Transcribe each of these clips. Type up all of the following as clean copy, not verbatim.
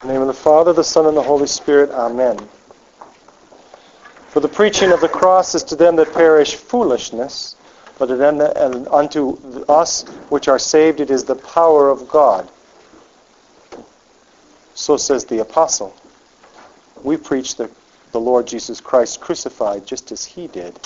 In the name of the Father, the Son, and the Holy Spirit. Amen. For the preaching of the cross is to them that perish foolishness, but to them and unto us which are saved it is the power of God. So says the apostle. We preach the Lord Jesus Christ crucified just as he did.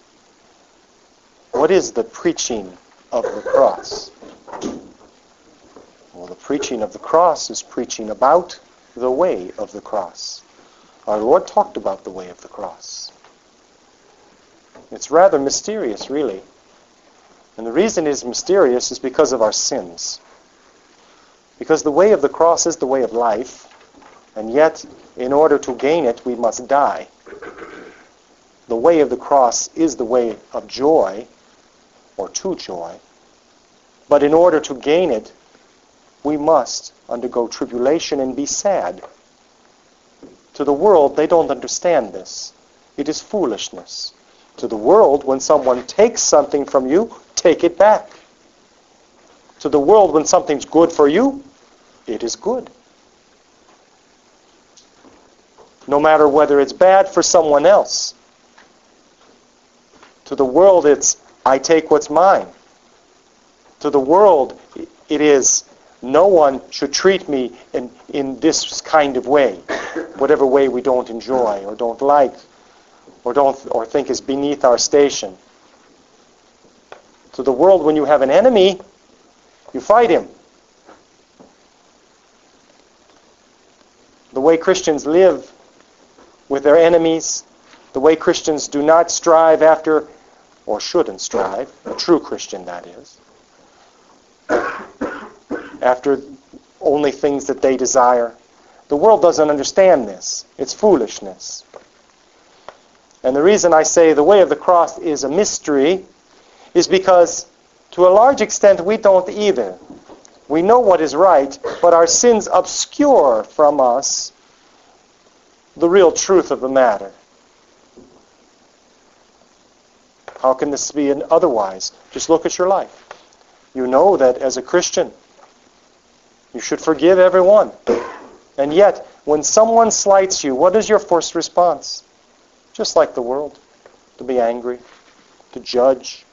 What is the preaching of the cross? Well, the preaching of the cross is preaching about the way of the cross. Our Lord talked about the way of the cross. It's rather mysterious, really. And the reason it is mysterious is because of our sins. Because the way of the cross is the way of life, and yet, in order to gain it, we must die. The way of the cross is the way of joy, or to joy. But in order to gain it, we must undergo tribulation and be sad. To the world, they don't understand this. It is foolishness. To the world, when someone takes something from you, take it back. To the world, when something's good for you, it is good. No matter whether it's bad for someone else. To the world, it's, I take what's mine. To the world, it is, no one should treat me in this kind of way, whatever way we don't enjoy or don't like or think is beneath our station. To the world, when you have an enemy, you fight him. The way Christians live with their enemies, the way Christians do not strive after, or shouldn't strive, a true Christian that is, after only things that they desire. The world doesn't understand this. It's foolishness. And the reason I say the way of the cross is a mystery is because, to a large extent, we don't either. We know what is right, but our sins obscure from us the real truth of the matter. How can this be otherwise? Just look at your life. You know that as a Christian, you should forgive everyone. And yet, when someone slights you, what is your first response? Just like the world, to be angry, to judge.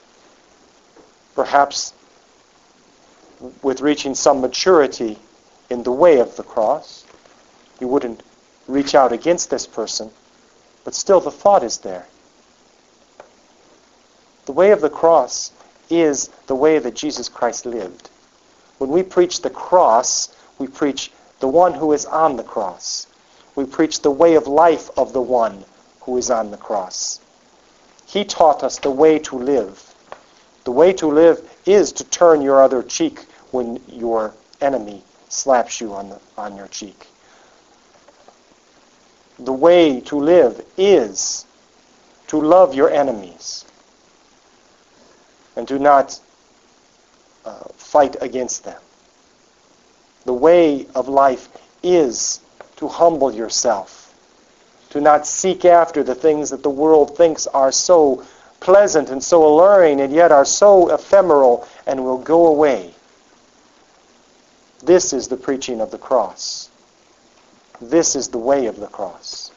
Perhaps with reaching some maturity in the way of the cross, you wouldn't reach out against this person, but still the thought is there. The way of the cross is the way that Jesus Christ lived. When we preach the cross, we preach the one who is on the cross. We preach the way of life of the one who is on the cross. He taught us the way to live. The way to live is to turn your other cheek when your enemy slaps you on your cheek. The way to live is to love your enemies and do not fight against them. The way of life is to humble yourself, to not seek after the things that the world thinks are so pleasant and so alluring and yet are so ephemeral and will go away. This is the preaching of the cross. This is the way of the cross.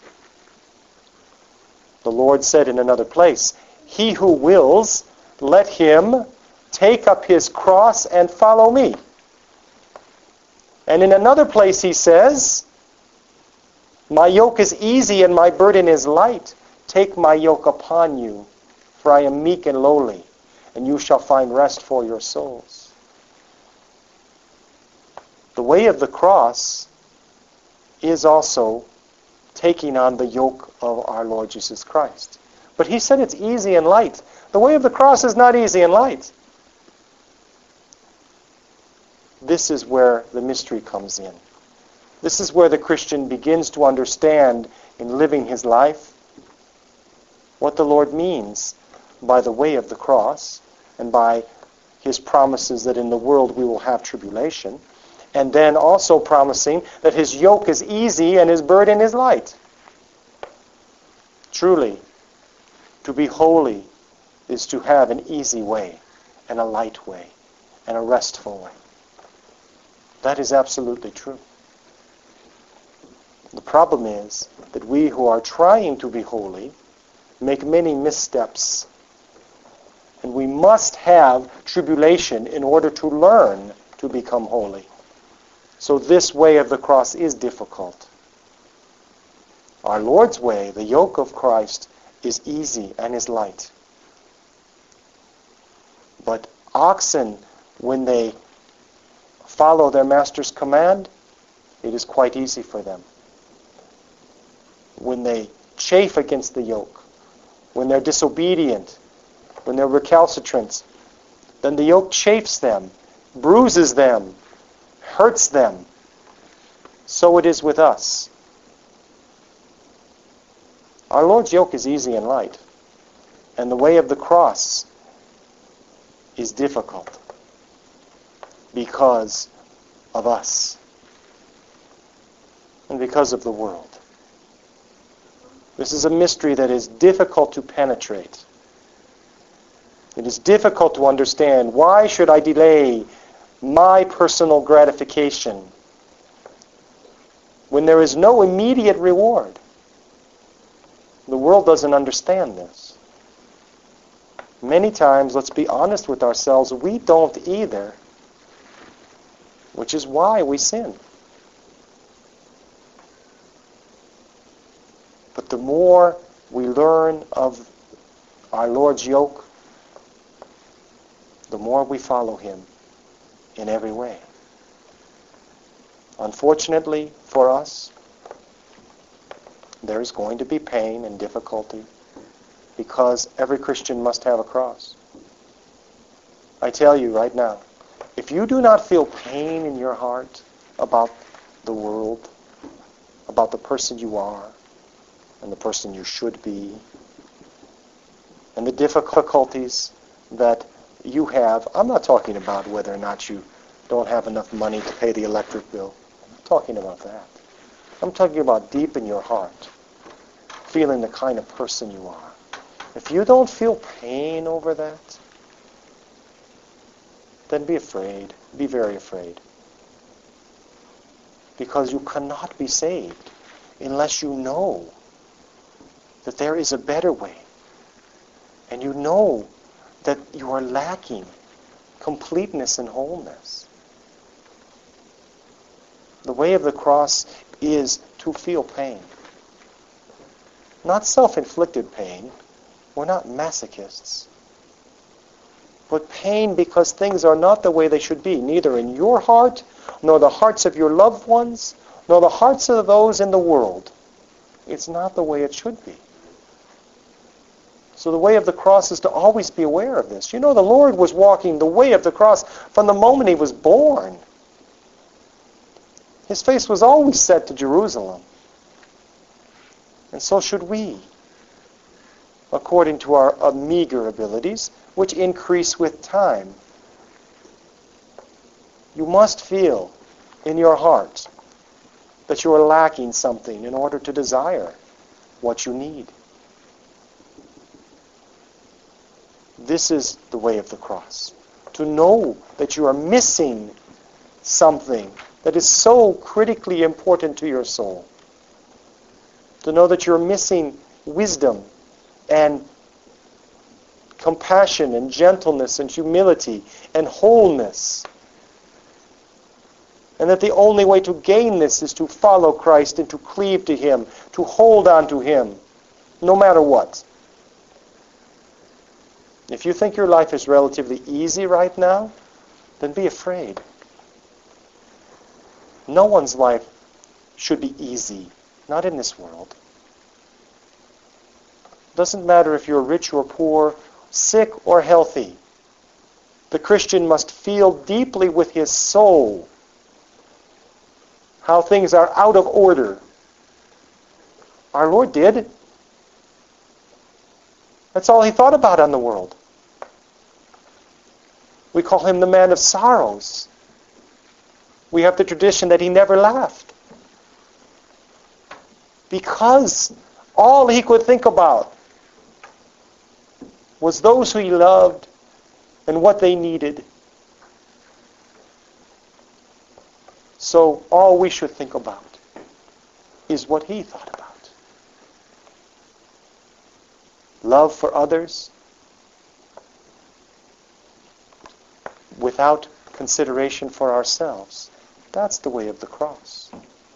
The Lord said in another place, "He who wills, let him take up his cross and follow me." And in another place he says, "My yoke is easy and my burden is light. Take my yoke upon you, for I am meek and lowly, and you shall find rest for your souls." The way of the cross is also taking on the yoke of our Lord Jesus Christ. But he said it's easy and light. The way of the cross is not easy and light. This is where the mystery comes in. This is where the Christian begins to understand in living his life what the Lord means by the way of the cross and by his promises that in the world we will have tribulation, and then also promising that his yoke is easy and his burden is light. Truly, to be holy is to have an easy way and a light way and a restful way. That is absolutely true. The problem is that we who are trying to be holy make many missteps. And we must have tribulation in order to learn to become holy. So this way of the cross is difficult. Our Lord's way, the yoke of Christ, is easy and is light. But oxen, when they follow their master's command, it is quite easy for them. When they chafe against the yoke, when they're disobedient, when they're recalcitrant, then the yoke chafes them, bruises them, hurts them. So it is with us. Our Lord's yoke is easy and light, and the way of the cross is difficult because of us and because of the world. This is a mystery that is difficult to penetrate. It is difficult to understand. Why should I delay my personal gratification when there is no immediate reward? The world doesn't understand this. Many times, let's be honest with ourselves, we don't either, which is why we sin. But the more we learn of our Lord's yoke, the more we follow him in every way. Unfortunately for us, there is going to be pain and difficulty because every Christian must have a cross. I tell you right now, if you do not feel pain in your heart about the world, about the person you are, and the person you should be, and the difficulties that you have, I'm not talking about whether or not you don't have enough money to pay the electric bill. I'm not talking about that. I'm talking about deep in your heart, feeling the kind of person you are. If you don't feel pain over that, then be afraid. Be very afraid. Because you cannot be saved unless you know that there is a better way. And you know that you are lacking completeness and wholeness. The way of the cross is to feel pain. Not self-inflicted pain. We're not masochists. But pain because things are not the way they should be, neither in your heart, nor the hearts of your loved ones, nor the hearts of those in the world. It's not the way it should be. So the way of the cross is to always be aware of this. You know, the Lord was walking the way of the cross from the moment he was born. His face was always set to Jerusalem. And so should we, according to our meager abilities, which increase with time. You must feel in your heart that you are lacking something in order to desire what you need. This is the way of the cross. To know that you are missing something that is so critically important to your soul. To know that you're missing wisdom and compassion and gentleness and humility and wholeness. And that the only way to gain this is to follow Christ and to cleave to him, to hold on to him, no matter what. If you think your life is relatively easy right now, then be afraid. No one's life should be easy, not in this world. Doesn't matter if you're rich or poor, sick or healthy. The Christian must feel deeply with his soul how things are out of order. Our Lord did. That's all he thought about on the world. We call him the man of sorrows. We have the tradition that he never laughed. Because all he could think about was those who he loved and what they needed. So all we should think about is what he thought about. Love for others without consideration for ourselves. That's the way of the cross.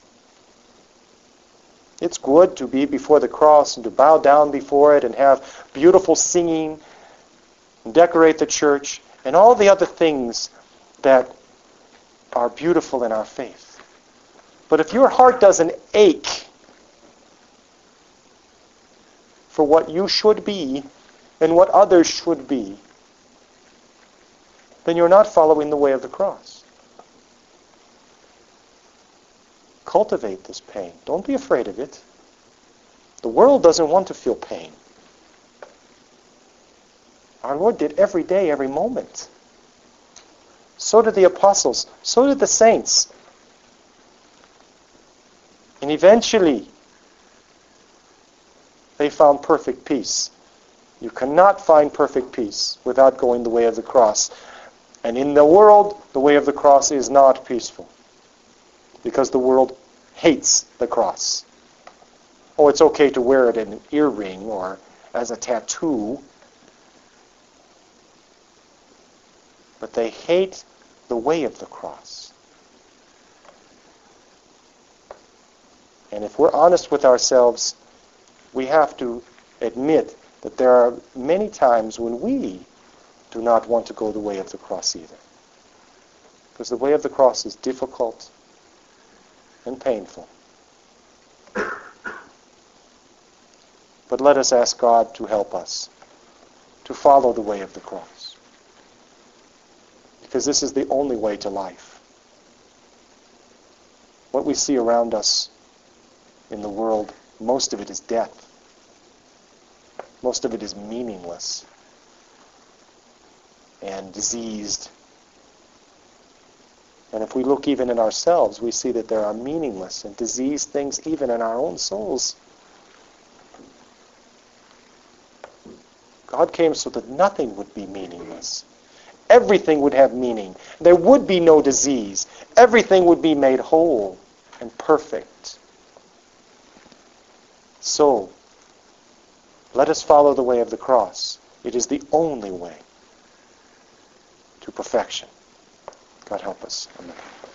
It's good to be before the cross and to bow down before it and have beautiful singing and decorate the church and all the other things that are beautiful in our faith. But if your heart doesn't ache for what you should be and what others should be, then you're not following the way of the cross. Cultivate this pain. Don't be afraid of it. The world doesn't want to feel pain. Our Lord did every day, every moment. So did the apostles. So did the saints. And eventually, they found perfect peace. You cannot find perfect peace without going the way of the cross. And in the world, the way of the cross is not peaceful. Because the world hates the cross. Oh, it's okay to wear it in an earring or as a tattoo. But they hate the way of the cross. And if we're honest with ourselves, we have to admit that there are many times when we do not want to go the way of the cross either. Because the way of the cross is difficult and painful. But let us ask God to help us to follow the way of the cross. Because this is the only way to life. What we see around us in the world, most of it is death. Most of it is meaningless and diseased. And if we look even in ourselves, we see that there are meaningless and diseased things even in our own souls. God came so that nothing would be meaningless. Everything would have meaning. There would be no disease. Everything would be made whole and perfect. So, let us follow the way of the cross. It is the only way to perfection. God help us. Amen.